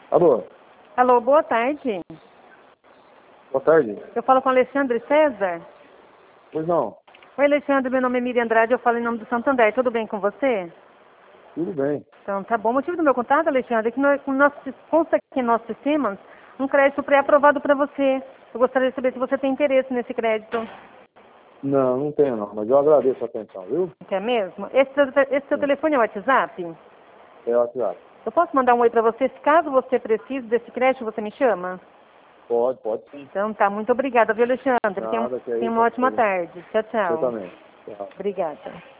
Alô, Alô, boa tarde. boa tarde. Eu falo com Alexandre César. Pois não, Oi, Alexandre, meu nome é Miriam Andrade, eu falo em nome do Santander. Tudo bem com você? tudo bem. Então, tá bom. O motivo do meu contato, Alexandre, é que consta aqui em nossos sistemas um crédito pré-aprovado para você. Eu gostaria de saber se você tem interesse nesse crédito. Não, não tenho não, mas eu agradeço a atenção, viu? Quer mesmo? Esse seu Sim, telefone é o WhatsApp? é o WhatsApp. Eu posso mandar um oi para você? Caso você precise desse crédito, você me chama? Pode sim. Então tá, muito obrigada, viu, Alexandre? Nada, que é Tenha isso. uma ótima tarde. Tchau, Você tchau. também. Tchau. Obrigada.